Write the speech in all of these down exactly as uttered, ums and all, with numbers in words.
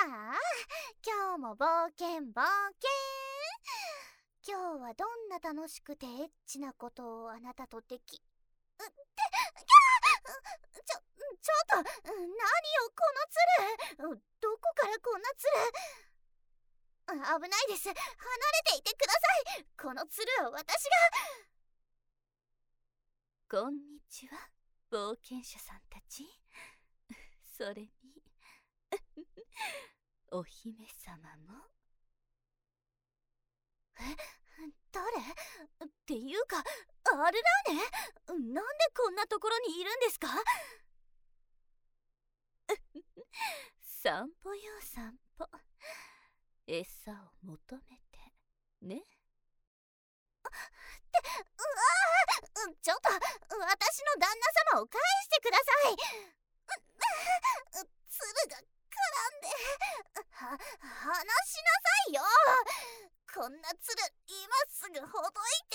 あ、今日も冒険冒険。今日はどんな楽しくてエッチなことをあなたとできうってキャーちょちょっと何よこの鶴。どこからこんな鶴。あ危ないです。離れていてください。この鶴は私が。こんにちは冒険者さんたち。それにお姫様も。 え、誰っていうかアルラーネ。なんでこんなところにいるんですか？ 散歩よ散歩。餌を求めてね。 ってうわー、ちょっと私の旦那様を返してください。鶴が絡んでは離しなさいよ。こんな鶴今すぐほどい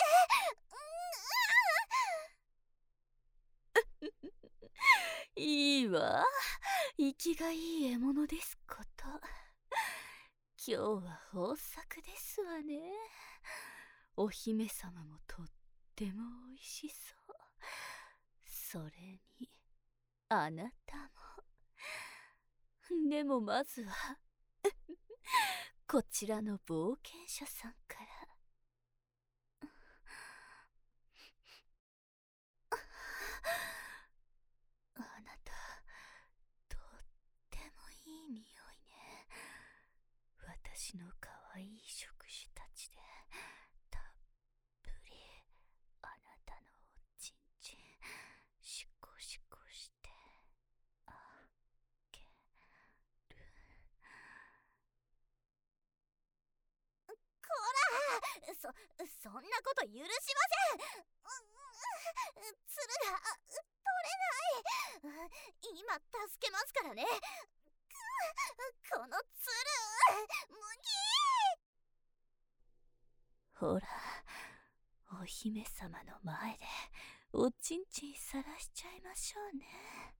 て。いいわ、生きがいい獲物ですこと。今日は豊作ですわね。お姫様もとってもおいしそう。それにあなたも。でもまずはこちらの冒険者さんから。あなたとってもいい匂いね。私の可愛い触手たちでたっぷりあなたのおちんちんシコシコしてあげる。 こら、そそんなこと許しません。鶴が取れない。今助けますからね。この鶴むほら、お姫様の前でおちんちんさらしちゃいましょうね。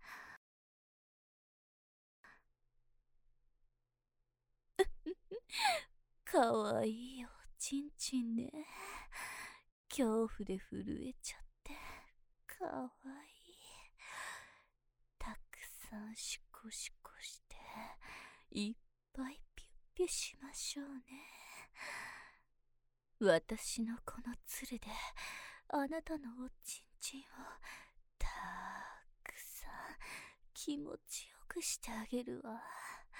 かわいいおちんちんね。恐怖で震えちゃってかわいい。たくさんシコシコしていっぱいピュッピュしましょうね。私のこの鶴であなたのおちんちんをたくさん気持ちよくしてあげるわ。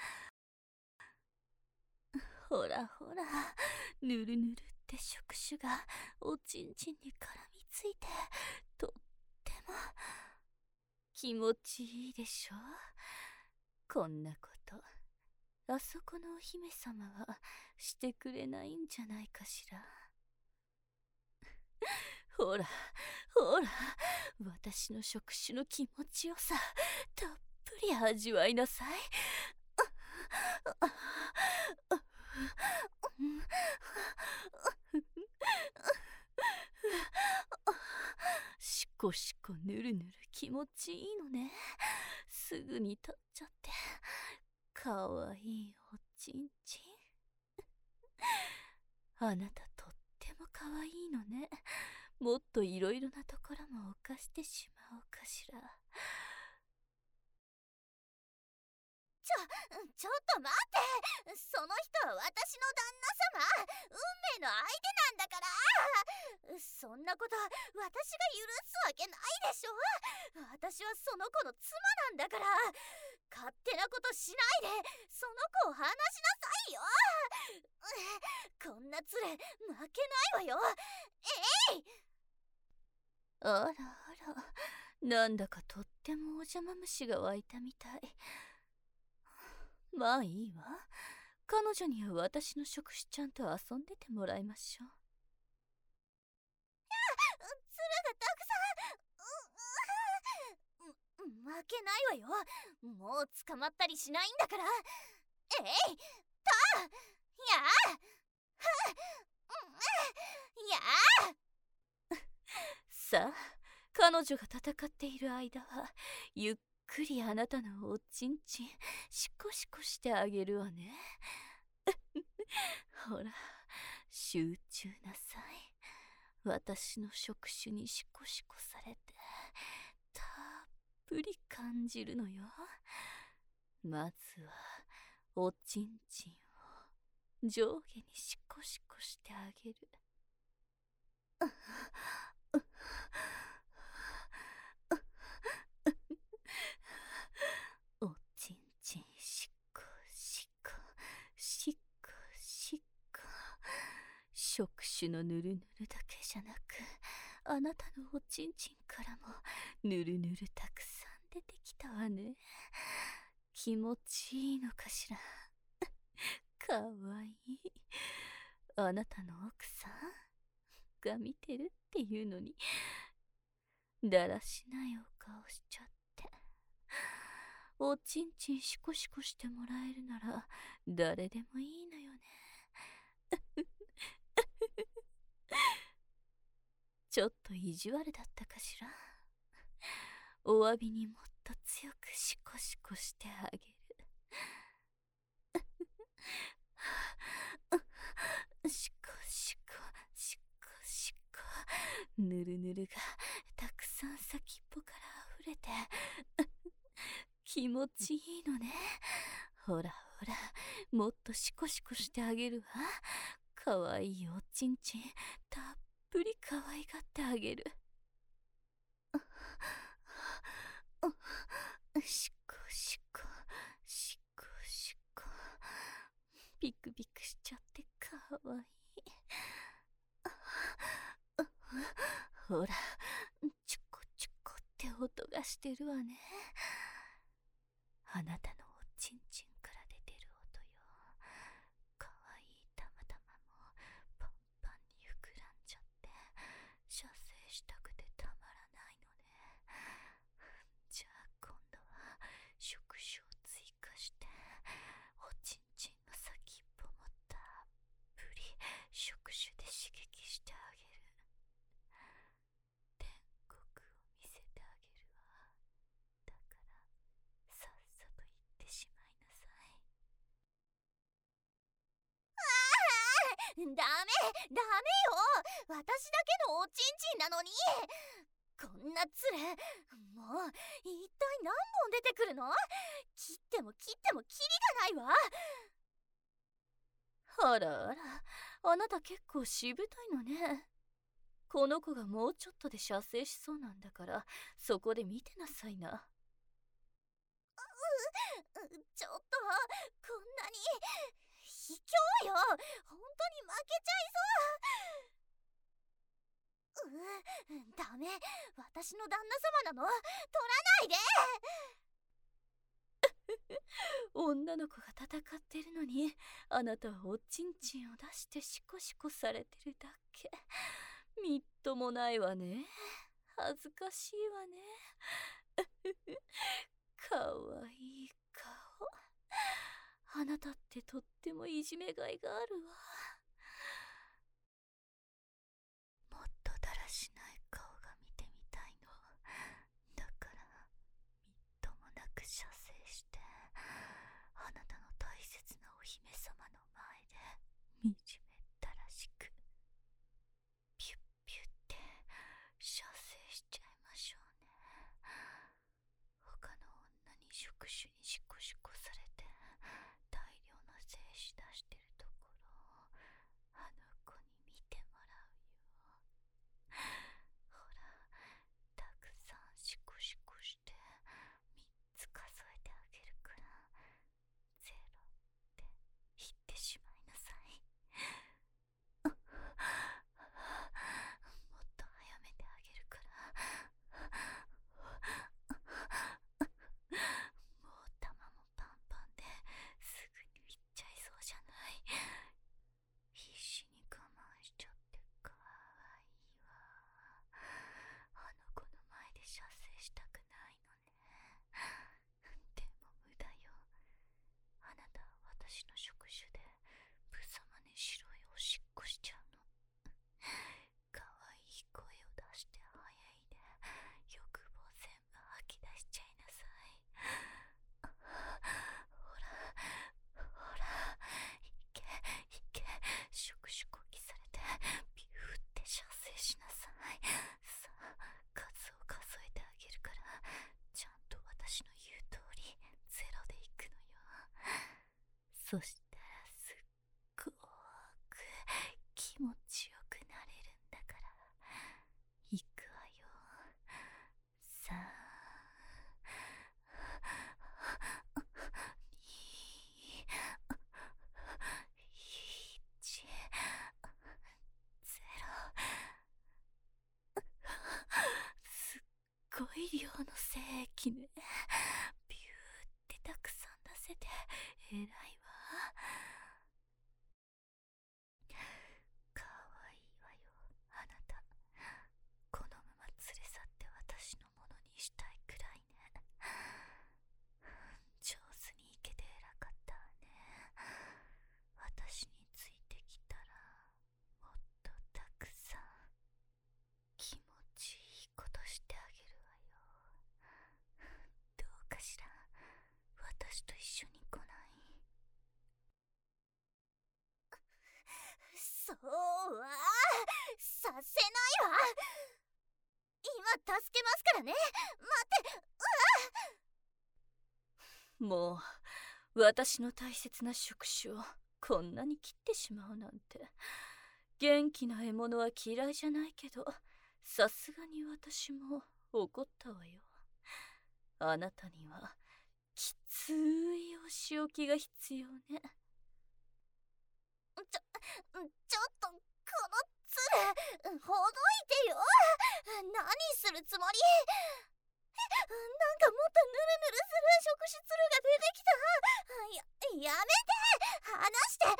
ほらほら、ぬるぬるって触手がおちんちんに絡みついてとっても気持ちいいでしょ。こんなことあそこのお姫様はしてくれないんじゃないかしら。ほらほら、私の触手の気持ちよさたっぷり味わいなさい。しこしこぬるぬる気持ちいいのね。すぐに立っちゃってかわいいおちんちん。あなたとってもかわいいのね。もっといろいろなところも犯してしまおうかしら。 ちょ、ちょっと待って。その人は私の旦那様。運命の相手なんだから。そんなこと私が許すわけないでしょ。私はその子の妻なんだから。勝手なことしないでその子を離しなさいよ。こんな連れ負けないわよ。えい。 あらあら、なんだかとってもお邪魔虫が湧いたみたい。まあいいわ。彼女には私の触手ちゃんと遊んでてもらいましょう。 鶴がたくさん。う、う、負けないわよ。もう捕まったりしないんだから。えいたやあふやあ。 さあ、彼女が戦っている間はゆっくりあなたのおちんちんシコシコしてあげるわね。ほら、集中なさい。私の触手にシコシコされてたっぷり感じるのよ。まずはおちんちんを上下にシコシコしてあげる。おちんちんシコシコシコシコ。触手のぬるぬるだけじゃなく、あなたのおちんちんからもぬるぬるたくさん出てきたわね。気持ちいいのかしら。かわいい。あなたの奥さんが見てるっていうのにだらしないお顔しちゃって。おちんちんシコシコしてもらえるなら誰でもいいのよね。ちょっと意地悪だったかしら。お詫びにもっと強くシコシコしてあげる。シコシコシコシコ。ぬるぬるがたくさん先っぽからあふれて気持ちいいのね。ほらほら、もっとシコシコしてあげるわ。かわいいおちんちんたっぷりかわいがってあげる。シコシコシコシコ。ピクピクしちゃってかわいい。ほら、チュコチュコって音がしてるわね。あなたのおちんちんから出てる音よ。かわいい玉玉もパンパンに膨らんじゃって射精したくてたまらないのね。じゃあ今度は触手を追加しておちんちんの先っぽもたっぷり触手で刺激してあげる。天国を見せてあげるわ。だからさっさと行ってしまいなさい。 ダメダメよ、私だけのおちんちんなのに。こんなツル、もう一体何本出てくるの。切っても切ってもキリがないわ。 あらあら、あなた結構しぶといのね。この子がもうちょっとで射精しそうなんだから、そこで見てなさいな。 ちょっと、こんなに卑怯よ。本当に負けちゃいそう。うダメ、私の旦那様なの。取らないで。 女の子が戦ってるのに、あなたはおちんちんを出してシコシコされてるだけ。みっともないわね。恥ずかしいわね。かわいい顔。あなたってとってもいじめがいがあるわ。もっとだらしない顔が見てみたいの。だからみっともなく射精して、あなたの大切なお姫様の前で惨めったらしくピュッピュッって射精しちゃいましょうね。他の女に触手にシコシコされて大量の精子出してるところをあの子に見てもらうよ。ほら、たくさんシコシコしてみっつ数えてあげるから、ゼロって言ってしまいなさい。もっと早めてあげるから。もう玉もパンパンですぐにいっちゃいそうじゃない。必死に我慢しちゃってかわいいわ。あの子の前で射精したくないのね。でも無駄よ。あなたは私の触手でぶさまに白いおしっこしちゃうの。かわいい声を出して早いで欲望全部吐き出しちゃいなさい。 そしたらすっごく気持ちよくなれるんだから。いくわよ。さあ、に、いち、ゼロ。すっごい量の精液ね。ビューってたくさん出せて偉いわ。かわいいわよ、あなた。このまま連れ去って私のものにしたいくらいね。上手にいけて偉かったわね。私についてきたらもっとたくさん気持ちいいことしてあげるわよ。どうかしら、私と一緒に来ない？ そうはさせないわ。今助けますからね。待って。 もう私の大切な触手をこんなに切ってしまうなんて。元気な獲物は嫌いじゃないけど、さすがに私も怒ったわよ。あなたにはきついお仕置きが必要ね。 ちょ、ちょっとこの鶴ほどいてよ。何するつもり？なんかもっとヌルヌルする触手鶴が出てきた。や、やめて。離して。いや。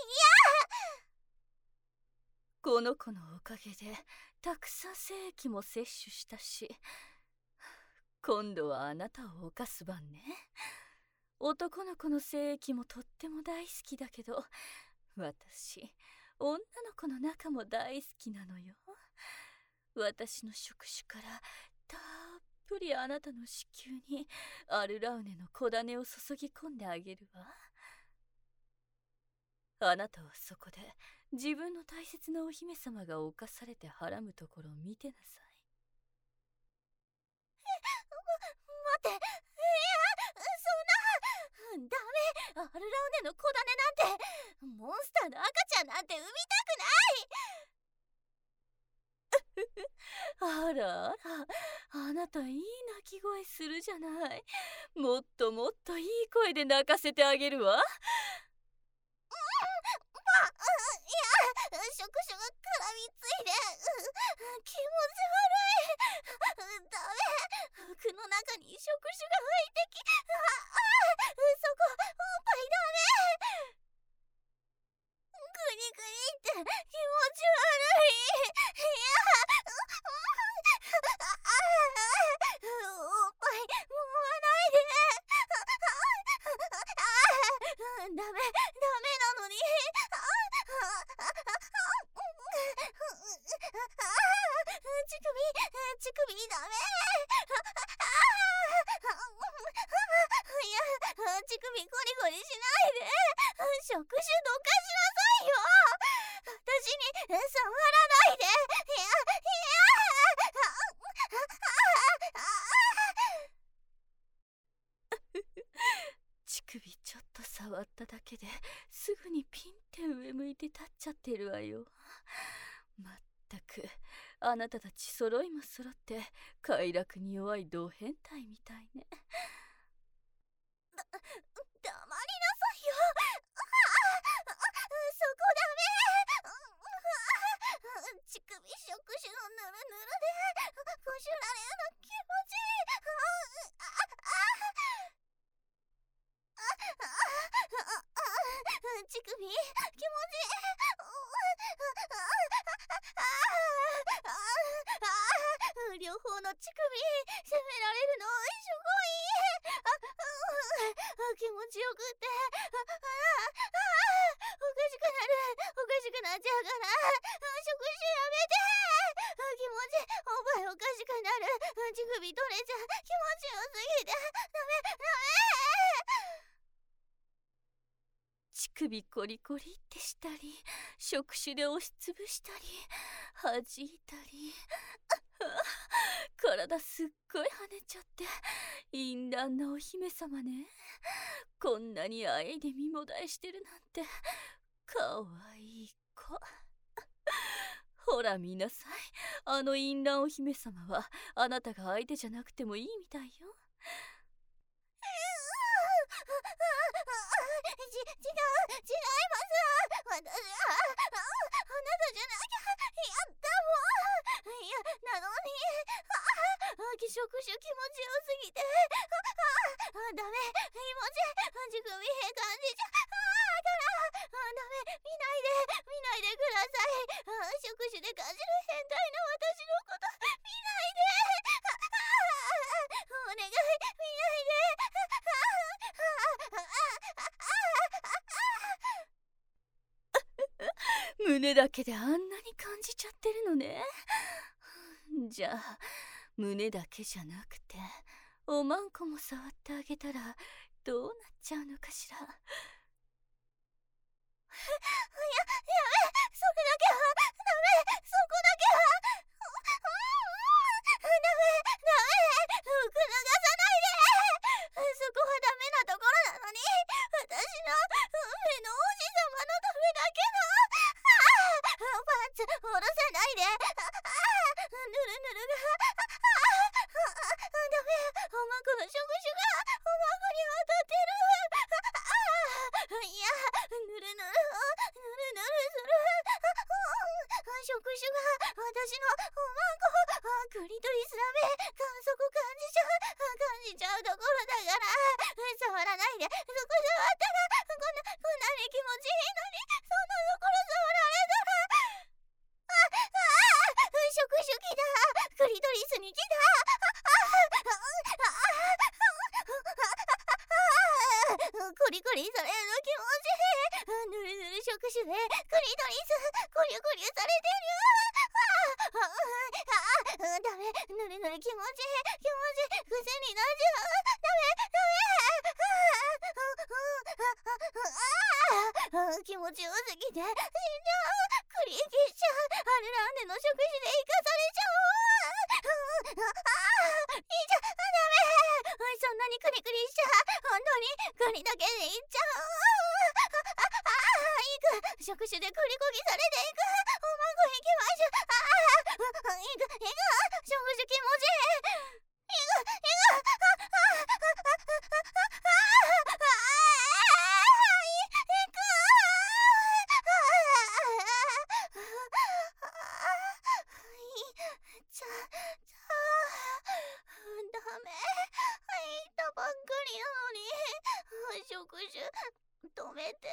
この子のおかげでたくさん精液も摂取したし、今度はあなたを犯す番ね。男の子の精液もとっても大好きだけど、私女の子の中も大好きなのよ。私の触手からたっぷりあなたの子宮にアルラウネの小種を注ぎ込んであげるわ。あなたはそこで自分の大切なお姫様が侵されてはらむところを見てなさい。 待って。いや、そんな。ダメ。アルラウネの小種なんて、モンスターの赤ちゃんなんて産みたくない。 あらあら、あなたいい鳴き声するじゃない。もっともっといい声で泣かせてあげるわ。 触手が絡みついで気持ち悪い。ダメ。服の中に触手が入ってき、ああ、そこおっぱいダメ。グニグニって気持ち悪い。いや、おっぱいもわないで。ダメ、ダメなのに。乳首、乳首ダメ。いや、乳首ゴリゴリしないで。触手どかしなさいよ。私に触らないで。いや、 いや。乳首ちょっと触っただけですぐにピンって上向いて立っちゃってるわよ。まったくあなたたち揃いも揃って快楽に弱いド変態みたいね。 だ、黙りなさいよ。そこダメ。乳首触手のヌルヌルでこしられるの気持ちいい。乳首気持ちいい。両方の乳首責められるのすごい。気持ちよくっておかしくなる。おかしくなっちゃうから触手やめて。気持ちおっぱいおかしくなる。乳首取れちゃう。気持ちよすぎてダメダメ。 乳首コリコリってしたり、触手で押しつぶしたり弾いたり、 体すっごい跳ねちゃって淫乱なお姫様ね。こんなにあえいで身もだえしてるなんてかわいい子。ほら見なさい、あの淫乱お姫様はあなたが相手じゃなくてもいいみたいよ。 ち、違う、違います。私は、あ、あなたじゃなきゃ、やったもん。いや、なのに、あ、あ、気触手気持ちよすぎて、あ、あ、ダメ、気持ち、乳首へ感じちゃ、あ、から、あ、ダメ、見ないで、見ないでください。あ、触手で感じる変態な私のこと、見ないで。あ、あ、お願い、見ないで。 胸だけであんなに感じちゃってるのね。じゃあ胸だけじゃなくておまんこも触ってあげたらどうなっちゃうのかしら。や、やめ、それだけはダメ、そこだけは、ダメ、ダメ、服脱がさないで。そこはダメなところなのに、私の運命の王子様のためだけの、パンツ下ろさないで。ぬるぬるが、ダメ、おまんこの触手がおまんこに当たってる。いや、ぬるぬる、ぬるぬるする。触手が私のおまんこ、クリトリスラメ、感触感じちゃう、感じちゃうところだから、触らないで。そこ触ったら、こんな、こんなに気持ちいいのに、そんなところ触られたら、あ、あ、触手来た、クリトリスに来た、コリコリされるの気持ちいい。ぬるぬる触手でクリトリスコリコリされてる。ああ、ああ、ダメ、ぬるぬる気持ちいい、気持ちいい、癖になっちゃう。ダメ、ダメ。気持ちよすぎて死んじゃう。クリキしちゃう。アルランデの触手で生かされちゃう。ああ、いいじゃん、ダメ。そんなにクリクリしちゃう。本当にクリだけでいっちゃう。ああ、いく、触手でクリコギされていく。おまんこ行きましょう。ああ、いく、いく、触手気持ちいい。いく、いく、ああ、止めて。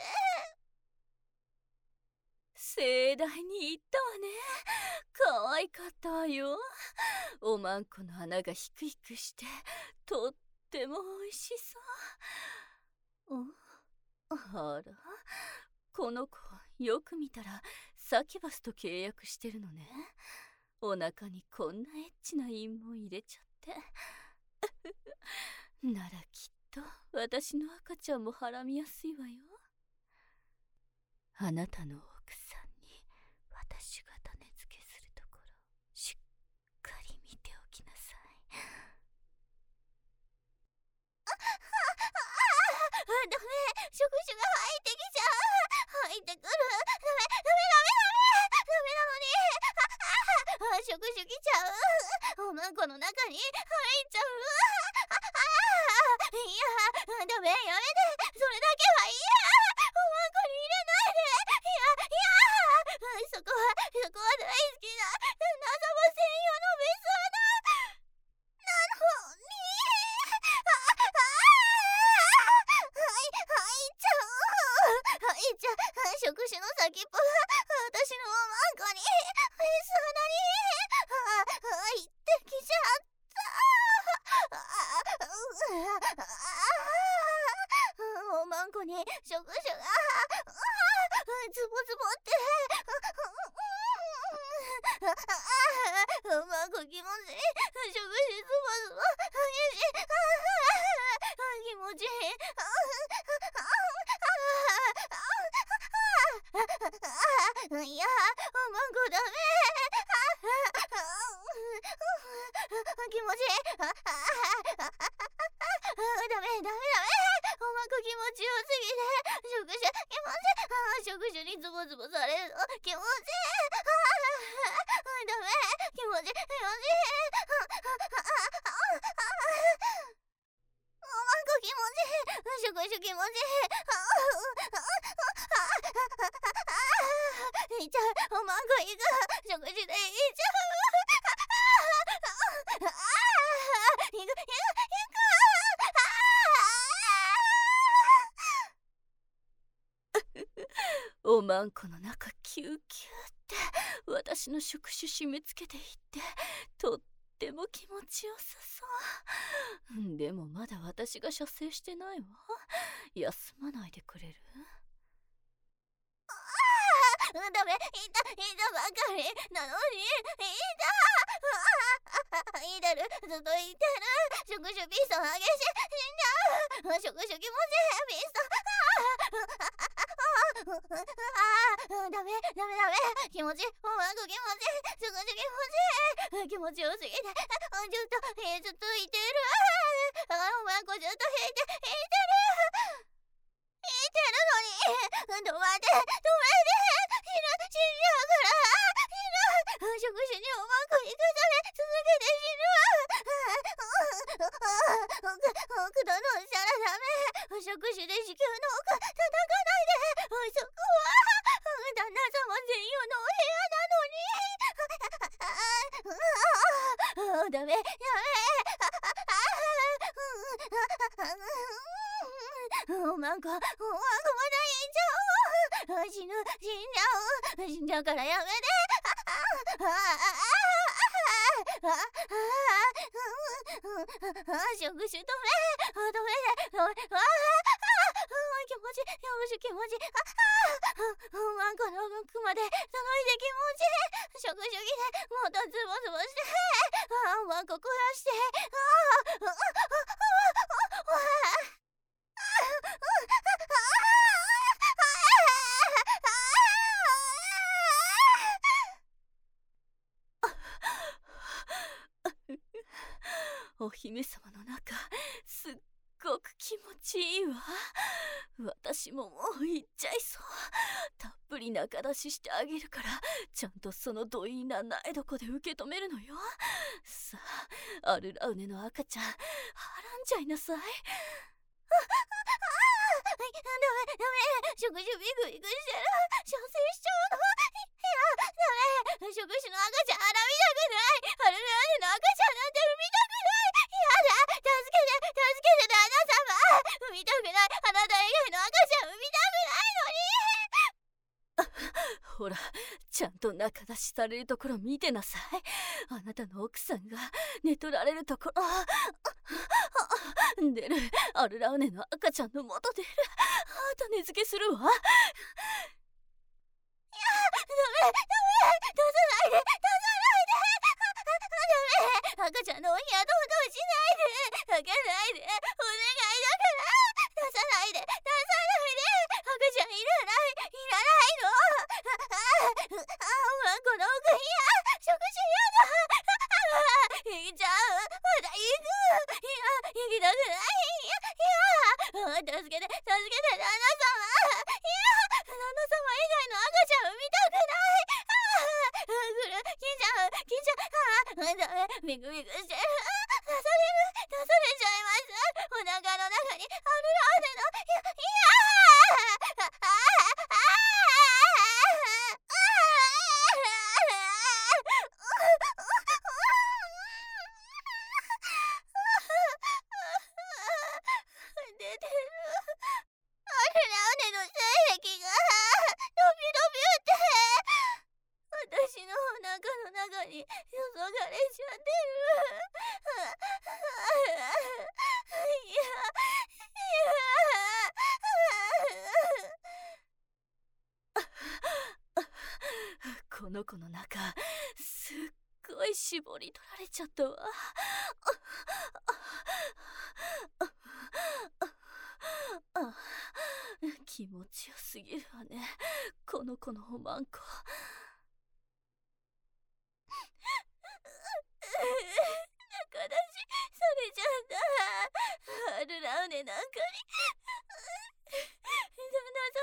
盛大に言ったわね。可愛かったわよ。おまんこの穴がヒクヒクしてとっても美味しそう。あら、この子よく見たらサキュバスと契約してるのね。お腹にこんなエッチな陰も入れちゃってならきっと私の赤ちゃんもはらみやすいわよ。あなたの奥さんに私が種付けするところしっかり見ておきなさい。 あ、あ、あ、ダメ、触手が入ってきちゃう。入ってくる。ダメ、ダメ、ダメ、ダメなのに。あ、あ、触手きちゃう。おまんこの中に入っちゃう。あ、あ、いや、ダメ、やめて。それだけはいいや。おまんこに入れないで。いや、いや、そこは、そこは大好きな旦那様専用の別荘だ。なのに、あ、あ、はい、入っちゃう。入っちゃう。触手の先っぽが私のおまんこに、別荘なに、あ、入ってきちゃった。おまんこに触手がズボズボっておまんこ気持ちいい。触手ズボズボ激しい。気持ちいい。いや、おまんこダメ。 触手気持ちいい。ああ、触手にズボズボされるの気持ちいい。ああ、ダメ。気持ちいい気持ちいい。おまんこ気持ちいい。触手気持ちいい。いっちゃう。おまんこいく。触手でいっちゃう。ああ、いくいくいく。 おまんこの中キューキューって私の触手締め付けていってとっても気持ちよさそう。でもまだ私が射精してないわ。休まないでくれる？ ダメ、いた、いたばかりなのに、いた。いてる、ずっといてる。触手ピストン激しい。死んじゃう。触手気持ちいい。ピストン。ああ、ダメ、ダメ、ダメ。気持ちいい。おまんこ気持ちいい。触手気持ちいい。気持ちよすぎて。ずっと、えー、ずっといてる。おまんこずっと引いて、引いてる。引いてるのに。止まって、止めて。死ぬ、死んじゃうから。死ぬ。触手におまんこ行くされ続けて死ぬ。奥どのしたらダメ。触手で子宮の奥叩かないで。そこは旦那様専用のお部屋なのに。ダメ、ダメ。おまんこ、おまんこまだいっちゃう。死ぬ、死んじゃう。死んじゃうからやめて。触手止め、止めて、止め、気持ちいい、触手気持ちいい。おまんこの奥まで届いて気持ちいい。触手着でもっとズボズボして、おまんこ壊して。 お姫様の中すっごく気持ちいいわ。私ももう行っちゃいそう。たっぷり中出ししてあげるからちゃんとそのどいな苗床で受け止めるのよ。さあ、アルラウネの赤ちゃんはらんじゃいなさい。 ダメ、ダメ。触手ビクビクしてる。射精しちゃうの。いや、ダメ。触手の赤ちゃん、あら見たくない。アルラーネの赤ちゃんなんて産みたくない。やだ、助けて、助けて旦那様。産みたくない。あなた以外の赤ちゃん産みたくないのに。 ほら、ちゃんと中出しされるところ見てなさい。あなたの奥さんが寝取られるところ。出る。アルラウネの赤ちゃんの元出る。種付けするわ。いや、ダメ、ダメ。出さないで、出さないで。ダメ。赤ちゃんのお部屋どうどうしないで。開けないで。お願いだから。出さないで、出さないで。赤ちゃんいらない、いらないの。あ、おまんこの奥部屋。触手やだ。行っちゃう。まだ行く。いや、行きたくない。いや、いや。助けて、助けて、旦那様。いや、旦那様以外の赤ちゃん産みたくない。ああ、来る、来ちゃう、来ちゃう。ああ、ダメ、ビクビクしてる。出される、出されちゃいます。お腹の中にアルラーネの、いや、いやー。ああ、ああ、出てる。アルラーネの精液がロビロビって私のお腹の中に注がれちゃってる。いや、 いや。この子の中すっごい絞り取られちゃったわ。気持ちよすぎるわね、この子のおまんこ。 中出しされちゃった。アルラウネなんかに。旦那様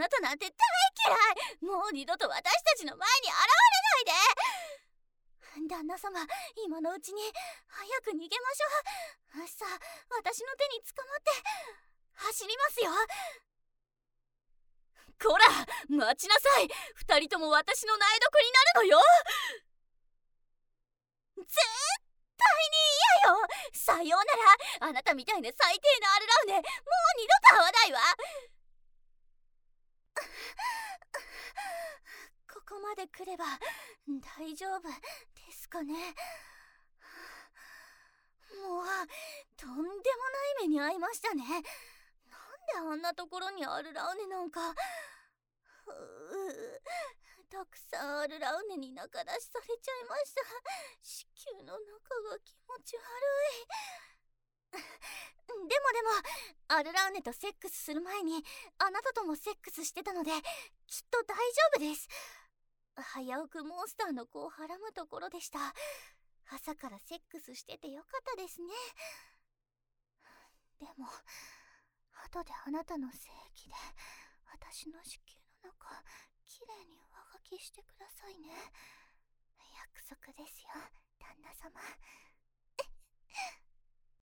たなんて大嫌い。もう二度と私たちの前に現れないで。旦那様、今のうちに早く逃げましょう。さあ、私の手に捕まって走りますよ。こら、待ちなさい。二人とも私の苗床になるのよ。絶対に嫌よ。さようなら。あなたみたいな最低なアルラウネ、もう二度と会わないわ。ここまで来れば大丈夫ですかね。もうとんでもない目に遭いましたね。なんであんなところにアルラウネなんか。ううたくさんアルラウネに仲出しされちゃいました。子宮の中が気持ち悪い。でもでもアルラウネとセックスする前にあなたともセックスしてたので、きっと大丈夫です。危うくモンスターの子をはらむところでした。朝からセックスしててよかったですね。でも後であなたの精液で私の子宮の中きれいに上書きしてくださいね。約束です。